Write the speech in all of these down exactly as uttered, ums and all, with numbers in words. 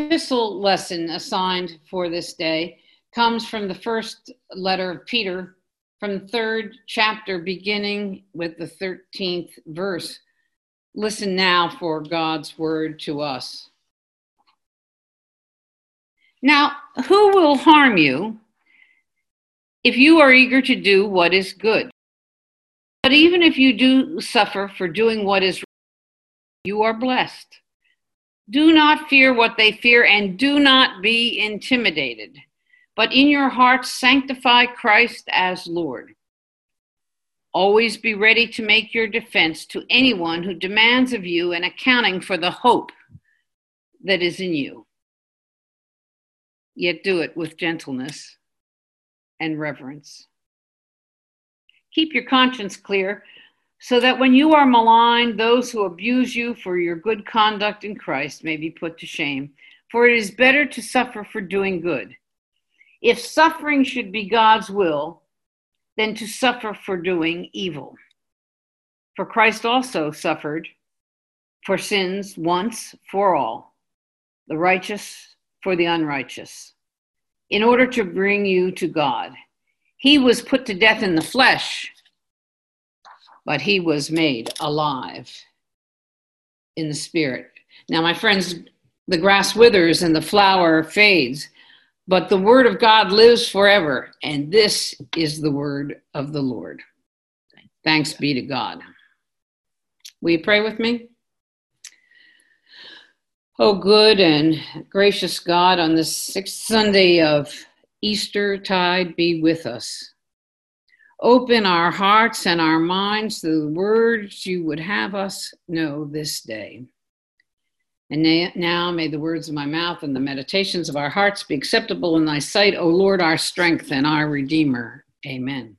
epistle lesson assigned for this day comes from the first letter of Peter, from the third chapter, beginning with the thirteenth verse. Listen now for God's word to us. Now, who will harm you if you are eager to do what is good? But even if you do suffer for doing what is right, you are blessed. Do not fear what they fear, and do not be intimidated. But in your hearts sanctify Christ as Lord. Always be ready to make your defense to anyone who demands of you an accounting for the hope that is in you. Yet do it with gentleness and reverence. Keep your conscience clear, so that when you are maligned, those who abuse you for your good conduct in Christ may be put to shame. For it is better to suffer for doing good, if suffering should be God's will, than to suffer for doing evil. For Christ also suffered for sins once for all, the righteous for the unrighteous, in order to bring you to God. He was put to death in the flesh, but he was made alive in the spirit. Now, my friends, the grass withers and the flower fades, but the word of God lives forever, and this is the word of the Lord. Thanks be to God. Will you pray with me? Oh, good and gracious God, on this sixth Sunday of Eastertide, be with us. Open our hearts and our minds to the words you would have us know this day. And now may the words of my mouth and the meditations of our hearts be acceptable in thy sight, O Lord, our strength and our Redeemer. Amen.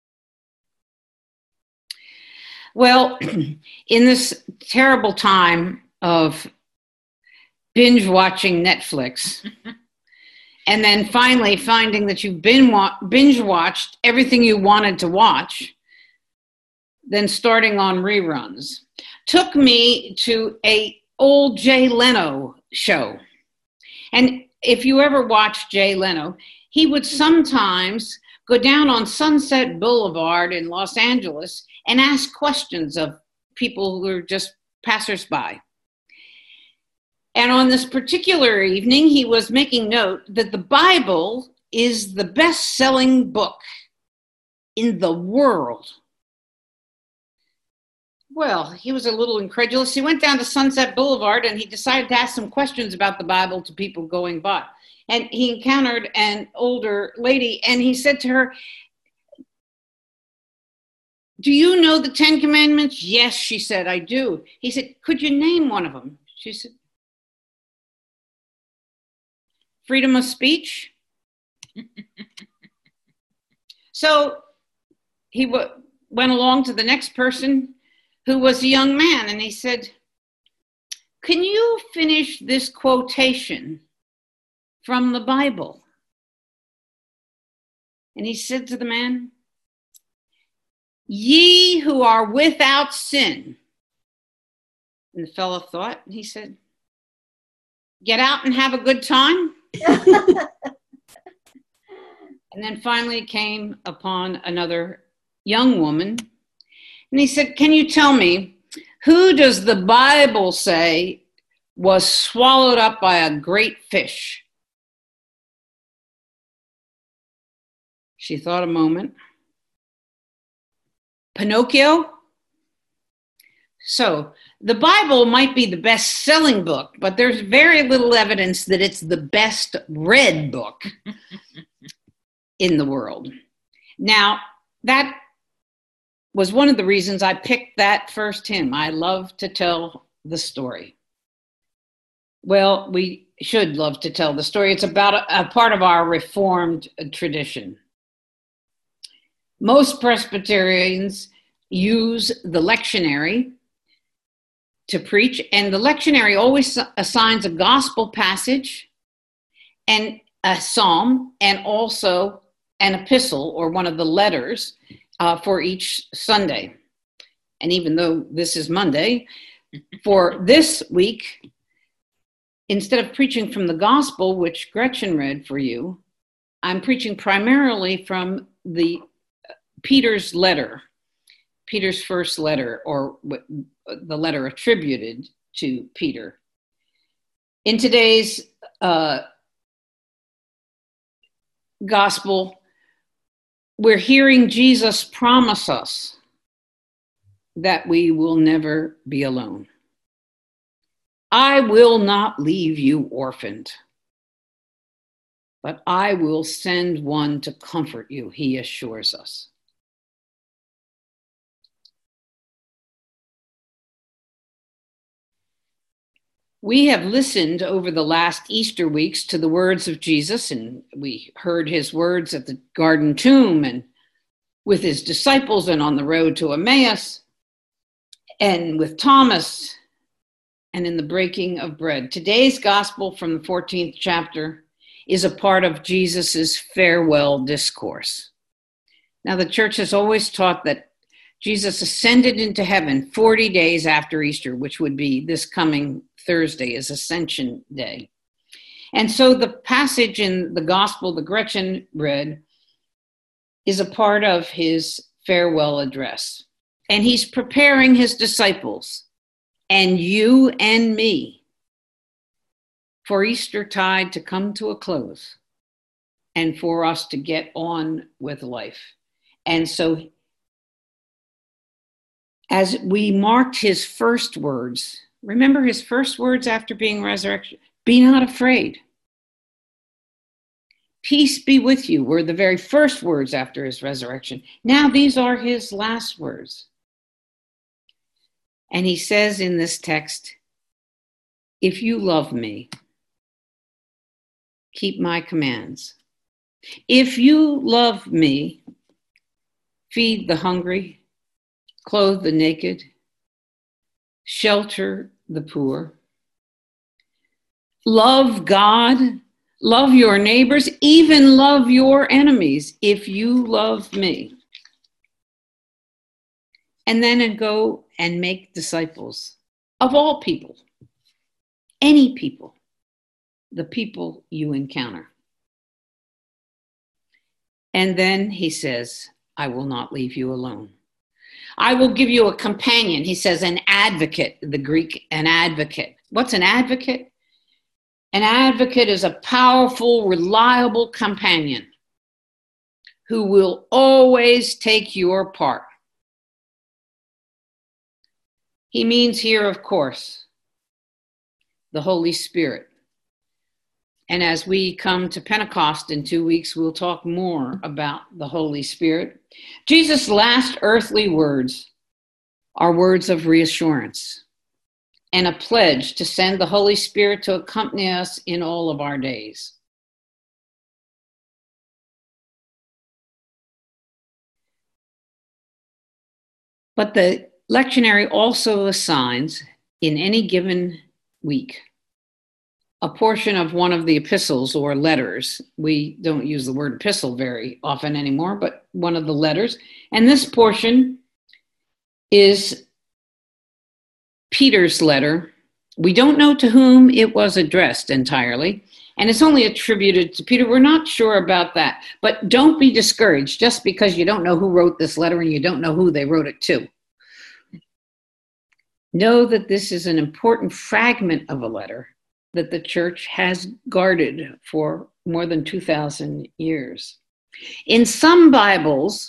Well, in this terrible time of binge watching Netflix, and then finally finding that you've been wa- binge watched everything you wanted to watch, then starting on reruns, took me to a old Jay Leno show. And if you ever watched Jay Leno, he would sometimes go down on Sunset Boulevard in Los Angeles and ask questions of people who were just passersby. And on this particular evening, he was making note that the Bible is the best-selling book in the world. Well, he was a little incredulous. He went down to Sunset Boulevard and he decided to ask some questions about the Bible to people going by. And he encountered an older lady and he said to her, "Do you know the Ten Commandments?" "Yes," she said, "I do." He said, "Could you name one of them?" She said, "Freedom of speech." So he w- went along to the next person, who was a young man, and he said, "Can you finish this quotation from the Bible?" And he said to the man, "Ye who are without sin." And the fellow thought, and he said, "Get out and have a good time." And then finally came upon another young woman. And he said, "Can you tell me, who does the Bible say was swallowed up by a great fish?" She thought a moment. "Pinocchio?" So the Bible might be the best-selling book, but there's very little evidence that it's the best read book in the world. Now, that was one of the reasons I picked that first hymn. I love to tell the story. Well, we should love to tell the story. It's about a, a part of our Reformed tradition. Most Presbyterians use the lectionary to preach, and the lectionary always assigns a gospel passage and a psalm and also an epistle or one of the letters uh, for each Sunday. And even though this is Monday, for this week, instead of preaching from the gospel, which Gretchen read for you, I'm preaching primarily from the Peter's letter, Peter's first letter, or the letter attributed to Peter. In today's uh, gospel, we're hearing Jesus promise us that we will never be alone. I will not leave you orphaned, but I will send one to comfort you, he assures us. We have listened over the last Easter weeks to the words of Jesus, and we heard his words at the garden tomb and with his disciples and on the road to Emmaus and with Thomas and in the breaking of bread. Today's gospel from the fourteenth chapter is a part of Jesus's farewell discourse. Now, the church has always taught that Jesus ascended into heaven forty days after Easter, which would be this coming Thursday, is Ascension Day. And so the passage in the gospel that Gretchen read is a part of his farewell address. And he's preparing his disciples and you and me for Eastertide to come to a close and for us to get on with life. And so as we marked his first words, remember his first words after being resurrected, be not afraid. Peace be with you were the very first words after his resurrection. Now these are his last words. And he says in this text, if you love me, keep my commands. If you love me, feed the hungry, clothe the naked, shelter the poor, love God, love your neighbors, even love your enemies if you love me. And then go and make disciples of all people, any people, the people you encounter. And then he says, I will not leave you alone. I will give you a companion. He says an advocate, the Greek, an advocate. What's an advocate? An advocate is a powerful, reliable companion who will always take your part. He means here, of course, the Holy Spirit. And as we come to Pentecost in two weeks, we'll talk more about the Holy Spirit. Jesus' last earthly words are words of reassurance and a pledge to send the Holy Spirit to accompany us in all of our days. But the lectionary also assigns, in any given week, a portion of one of the epistles or letters. We don't use the word epistle very often anymore, but one of the letters. And this portion is Peter's letter. We don't know to whom it was addressed entirely, and it's only attributed to Peter. We're not sure about that, but don't be discouraged just because you don't know who wrote this letter and you don't know who they wrote it to. Know that this is an important fragment of a letter that the church has guarded for more than two thousand years. In some Bibles,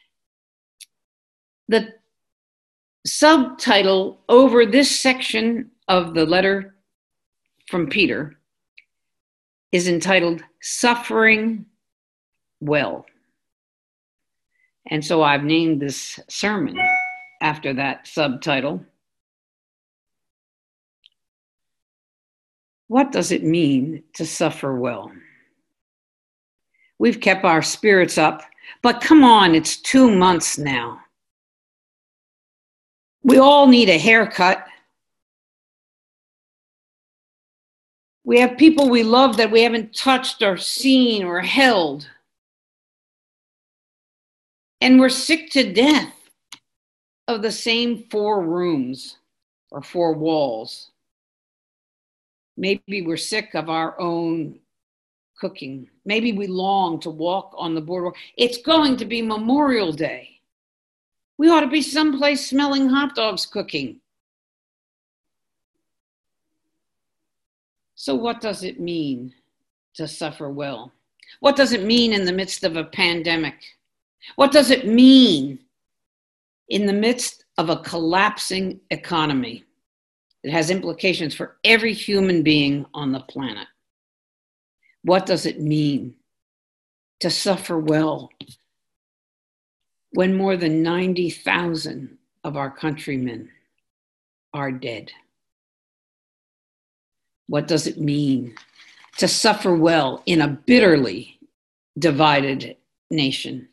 the subtitle over this section of the letter from Peter is entitled Suffering Well. And so I've named this sermon after that subtitle. What does it mean to suffer well? We've kept our spirits up, but come on, it's two months now. We all need a haircut. We have people we love that we haven't touched or seen or held. And we're sick to death of the same four rooms or four walls. Maybe we're sick of our own cooking. Maybe we long to walk on the boardwalk. It's going to be Memorial Day. We ought to be someplace smelling hot dogs cooking. So what does it mean to suffer well? What does it mean in the midst of a pandemic? What does it mean in the midst of a collapsing economy that has implications for every human being on the planet? What does it mean to suffer well when more than ninety thousand of our countrymen are dead? What does it mean to suffer well in a bitterly divided nation?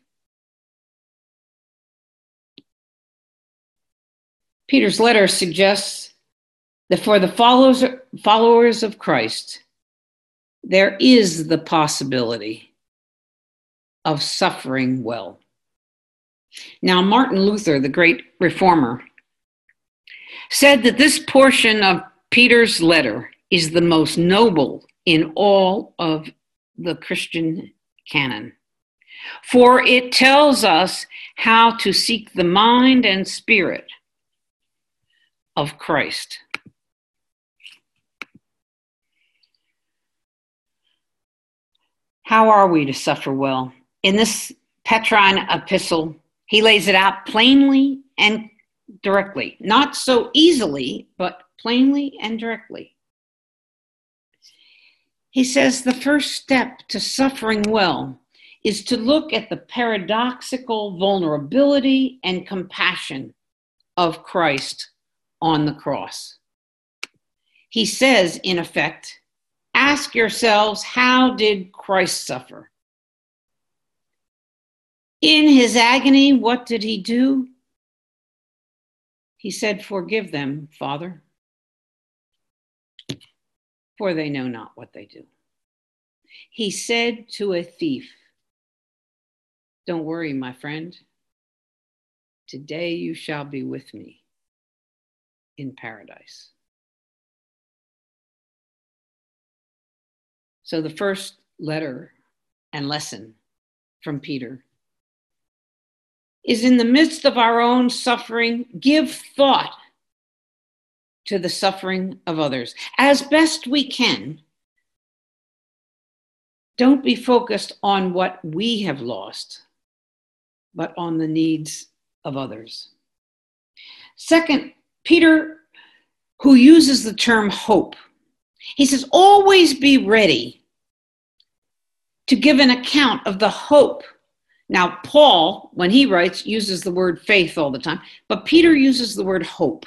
Peter's letter suggests that for the followers, followers of Christ, there is the possibility of suffering well. Now, Martin Luther, the great reformer, said that this portion of Peter's letter is the most noble in all of the Christian canon, for it tells us how to seek the mind and spirit of Christ. How are we to suffer well? In this Petrine epistle, he lays it out plainly and directly, not so easily, but plainly and directly. He says the first step to suffering well is to look at the paradoxical vulnerability and compassion of Christ on the cross. He says, in effect, ask yourselves, how did Christ suffer? In his agony, what did he do? He said, forgive them, Father, for they know not what they do. He said to a thief, don't worry, my friend. Today you shall be with me in paradise. So the first letter and lesson from Peter is, in the midst of our own suffering, give thought to the suffering of others. As best we can, don't be focused on what we have lost, but on the needs of others. Second, Peter, who uses the term hope, he says, always be ready to give an account of the hope. Now, Paul, when he writes, uses the word faith all the time, but Peter uses the word hope.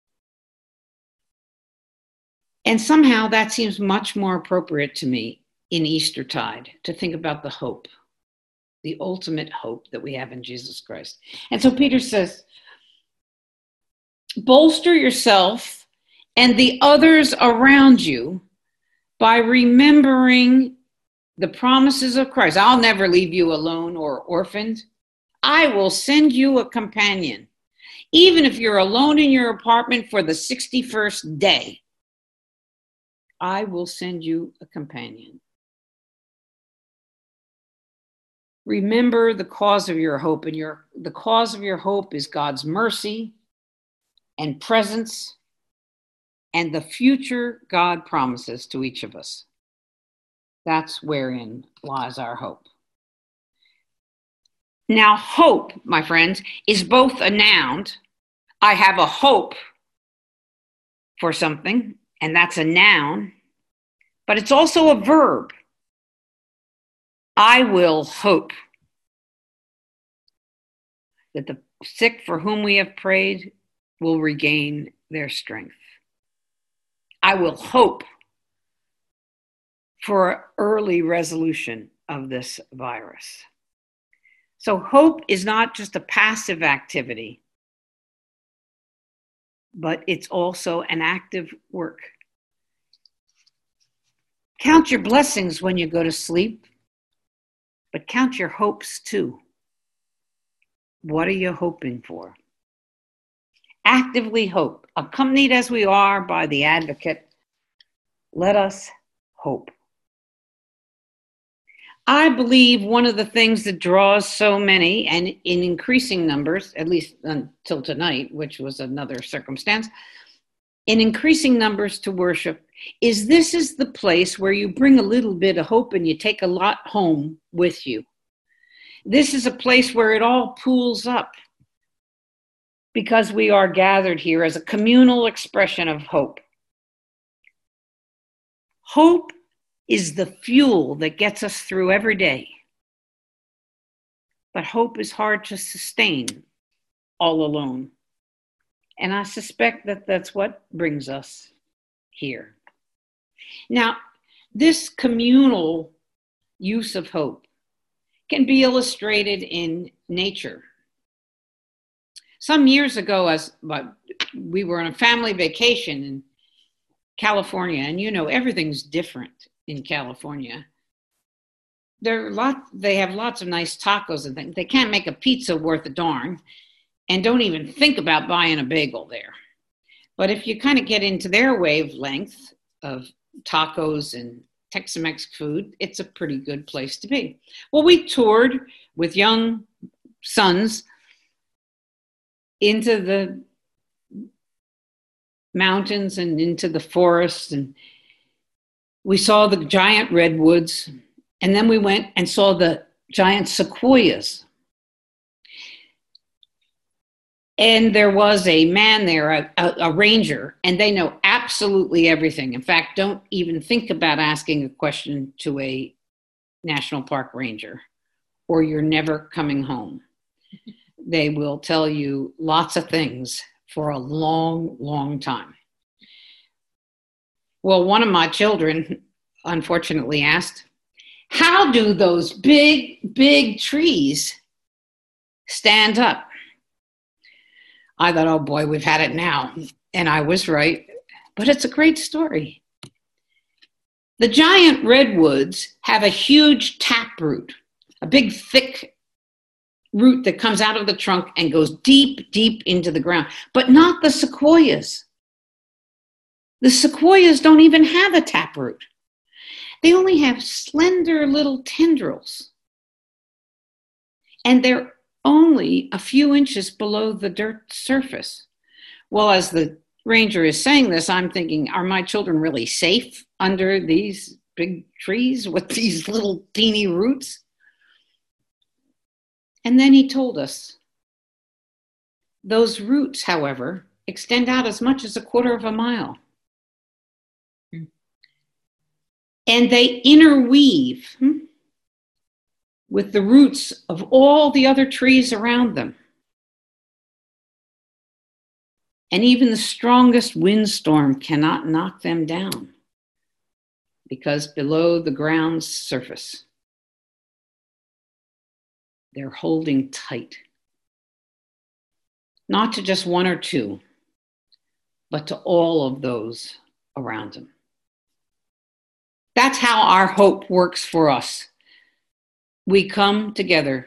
And somehow that seems much more appropriate to me in Eastertide, to think about the hope, the ultimate hope that we have in Jesus Christ. And so Peter says, bolster yourself and the others around you by remembering the promises of Christ. I'll never leave you alone or orphaned. I will send you a companion. Even if you're alone in your apartment for the sixty-first day, I will send you a companion. Remember the cause of your hope, and your the cause of your hope is God's mercy and presence and the future God promises to each of us. That's wherein lies our hope. Now, hope, my friends, is both a noun. I have a hope for something, and that's a noun, but it's also a verb. I will hope that the sick for whom we have prayed will regain their strength. I will hope for early resolution of this virus. So hope is not just a passive activity, but it's also an active work. Count your blessings when you go to sleep, but count your hopes too. What are you hoping for? Actively hope, accompanied as we are by the advocate Let us hope. I believe one of the things that draws so many, and in increasing numbers, at least until tonight, which was another circumstance, in increasing numbers to worship, is this is the place where you bring a little bit of hope and you take a lot home with you. This is a place where it all pools up because we are gathered here as a communal expression of hope. Hope is the fuel that gets us through every day. But hope is hard to sustain all alone. And I suspect that that's what brings us here. Now, this communal use of hope can be illustrated in nature. Some years ago, as we were on a family vacation in California, and you know, everything's different in California. There are lot, they have lots of nice tacos and things. They can't make a pizza worth a darn, and don't even think about buying a bagel there. But if you kind of get into their wavelength of tacos and Tex-Mex food, it's a pretty good place to be. Well, we toured with young sons into the mountains and into the forests, and we saw the giant redwoods, and then we went and saw the giant sequoias. And there was a man there, a, a, a ranger, and they know absolutely everything. In fact, don't even think about asking a question to a national park ranger, or you're never coming home. They will tell you lots of things for a long, long time. Well, one of my children unfortunately asked, how do those big, big trees stand up? I thought, oh boy, we've had it now. And I was right, but it's a great story. The giant redwoods have a huge taproot, a big thick root that comes out of the trunk and goes deep, deep into the ground, but not the sequoias. The sequoias don't even have a taproot. They only have slender little tendrils. And they're only a few inches below the dirt surface. Well, as the ranger is saying this, I'm thinking, are my children really safe under these big trees with these little teeny roots? And then he told us, those roots, however, extend out as much as a quarter of a mile. Hmm. And they interweave hmm, with the roots of all the other trees around them. And even the strongest windstorm cannot knock them down because below the ground's surface, they're holding tight. Not to just one or two, but to all of those around them. That's how our hope works for us. We come together,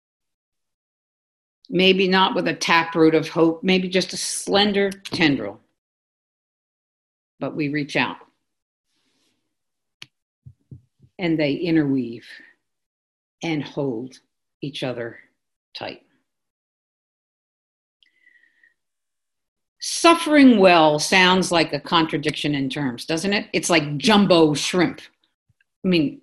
maybe not with a taproot of hope, maybe just a slender tendril, but we reach out and they interweave and hold each other tight. Suffering well sounds like a contradiction in terms, doesn't it? It's like jumbo shrimp. I mean,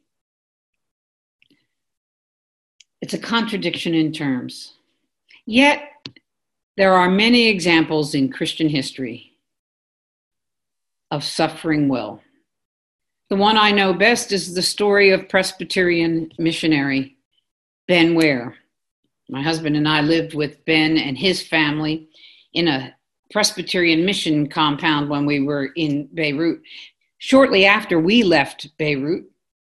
it's a contradiction in terms. Yet, there are many examples in Christian history of suffering well. The one I know best is the story of Presbyterian missionary Ben Ware. My husband and I lived with Ben and his family in a Presbyterian mission compound when we were in Beirut. Shortly after we left Beirut,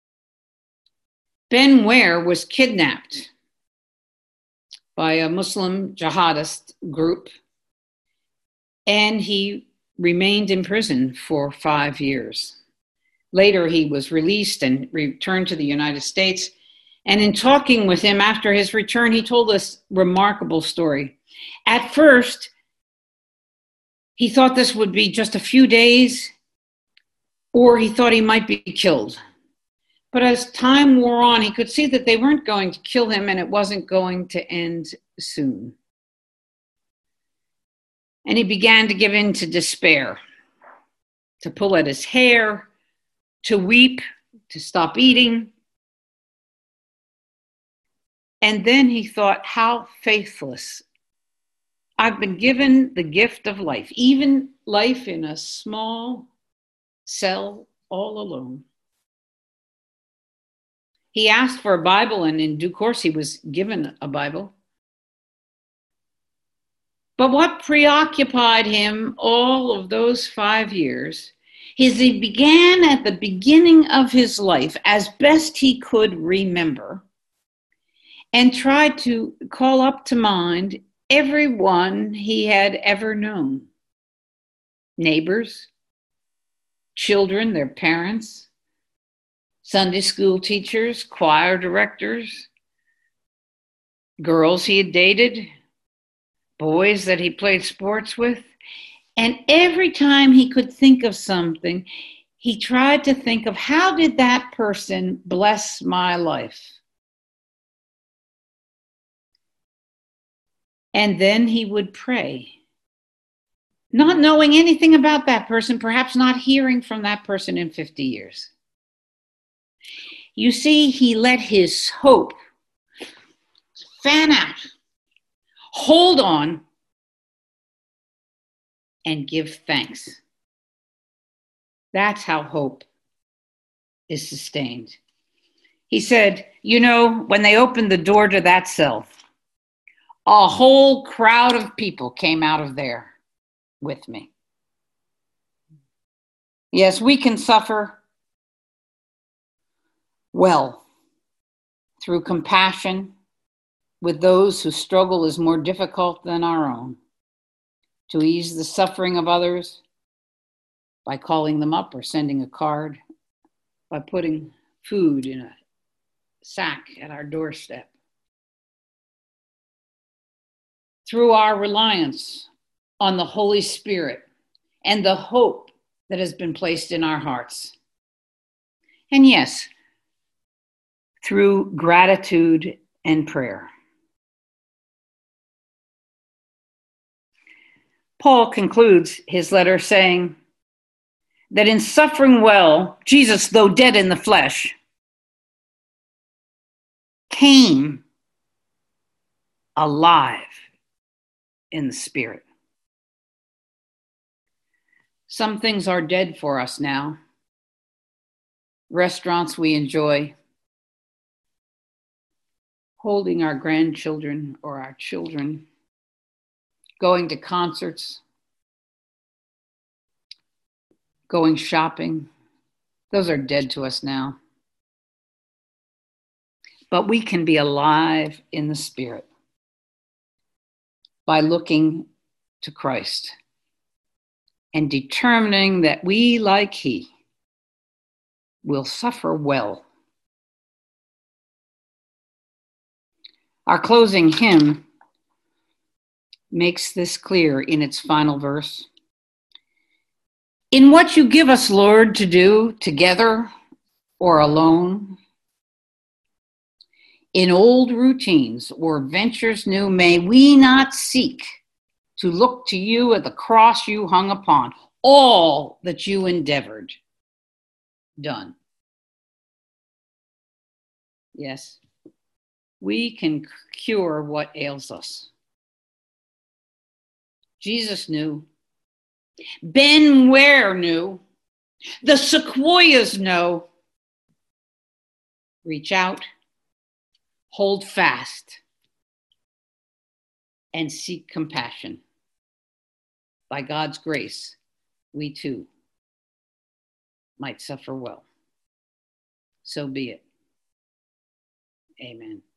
Ben Ware was kidnapped by a Muslim jihadist group, and he remained in prison for five years. Later, he was released and returned to the United States. And in talking with him after his return, he told us a remarkable story. At first, he thought this would be just a few days, or he thought he might be killed. But as time wore on, he could see that they weren't going to kill him and it wasn't going to end soon. And he began to give in to despair, to pull at his hair, to weep, to stop eating. And then he thought, how faithless. I've been given the gift of life, even life in a small cell all alone. He asked for a Bible, and in due course he was given a Bible. But what preoccupied him all of those five years is he began at the beginning of his life, as best he could remember, and tried to call up to mind everyone he had ever known. Neighbors, children, their parents, Sunday school teachers, choir directors, girls he had dated, boys that he played sports with. And every time he could think of something, he tried to think of, how did that person bless my life? And then he would pray, not knowing anything about that person, perhaps not hearing from that person in fifty years. You see, he let his hope fan out, hold on, and give thanks. That's how hope is sustained. He said, you know, when they opened the door to that cell, a whole crowd of people came out of there with me. Yes, we can suffer well through compassion with those whose struggle is more difficult than our own, to ease the suffering of others by calling them up or sending a card, by putting food in a sack at our doorstep. Through our reliance on the Holy Spirit and the hope that has been placed in our hearts. And yes, through gratitude and prayer. Paul concludes his letter saying that in suffering well, Jesus, though dead in the flesh, came alive in the spirit. Some things are dead for us now. Restaurants we enjoy, holding our grandchildren or our children, going to concerts, going shopping. Those are dead to us now. But we can be alive in the spirit by looking to Christ and determining that we, like he, will suffer well. Our closing hymn makes this clear in its final verse. In what you give us, Lord, to do together or alone, in old routines or ventures new, may we not seek to look to you at the cross you hung upon, all that you endeavored, done. Yes, we can cure what ails us. Jesus knew. Ben Ware knew. The sequoias know. Reach out, hold fast, and seek compassion. By God's grace, we too might suffer well. So be it. Amen.